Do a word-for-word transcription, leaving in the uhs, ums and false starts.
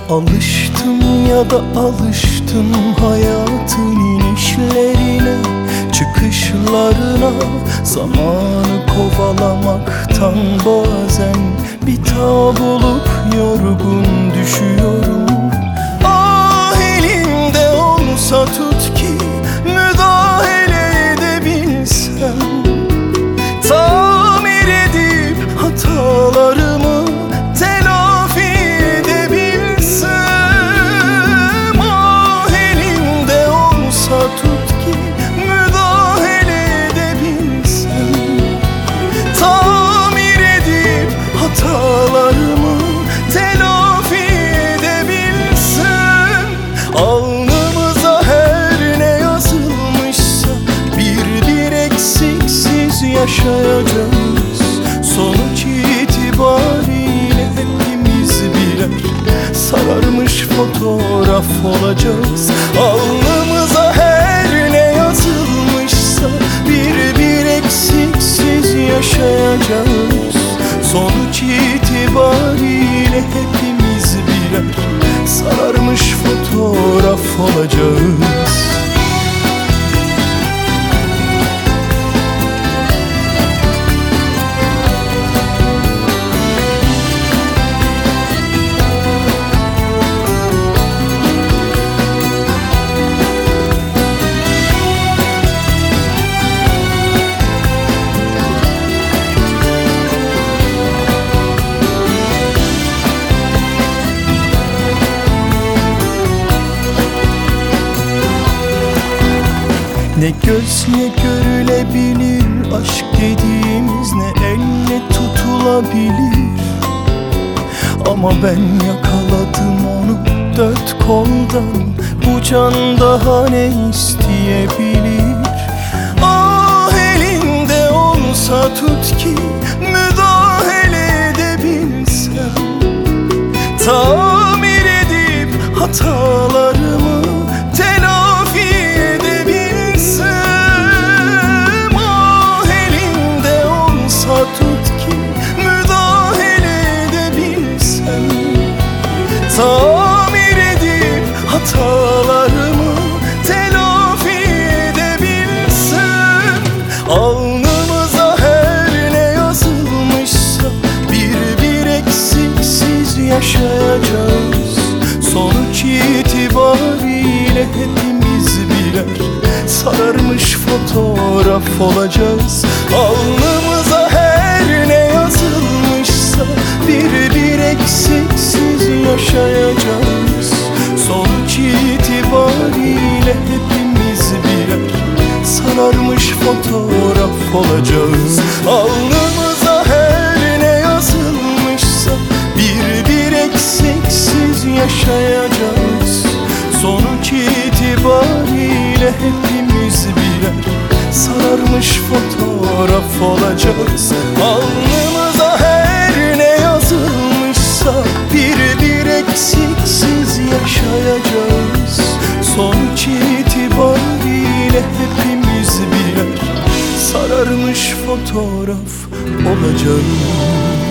Alıştım ya da alıştım hayatın inişlerine, çıkışlarına. Zamanı kovalamaktan bazen bir tağ bulup yorgun düşüyorum. Ah, elimde olsa tut ki müdahale edebilsem, tamir edip hatalarımı telafi edebilsem. Ah, elimde olsa tut ki müdahale edebilsem, tamir edip hatalarımı telafi edebilsem. Alnımıza her ne yazılmışsa bir bir eksiksiz yaşayacağız. Sonuç itibariyle hepimiz birer sararmış fotoğraf olacağız. Alnımıza her ne yazılmışsa bir bir eksiksiz yaşayacağız. Sonuç itibariyle hepimiz birer sararmış fotoğraf olacağız. Ne gözle görülebilir aşk dediğimiz, ne elle tutulabilir. Ama ben yakaladım onu dört koldan, bu can daha ne isteyebilir? Ah, elinde olsa tut ki müdahale edebilsem, tamir edip hatalarımı telafi edebilsem. Ah, elinde olsa tut ki müdahale edebilsem, tamir edip hatalarımı telafi edebilsem. Alnımıza her ne yazılmışsa bir bir eksiksiz yaşayacağız. Sonuç itibariyle hepimiz birer sararmış fotoğraf olacağız. Alnımıza her ne yazılmışsa bir bir eksiksiz yaşayacağız. Sonuç itibariyle hepimiz birer sararmış fotoğraf olacağız. Alnımıza her ne yazılmışsa bir bir eksiksiz yaşayacağız. Sonuç itibariyle hepimiz birer sararmış fotoğraf olacağız. Alnımıza her ne yazılmışsa bir bir eksiksiz yaşayacağız. Sonuç itibariyle hepimiz birer sararmış fotoğraf olacağız.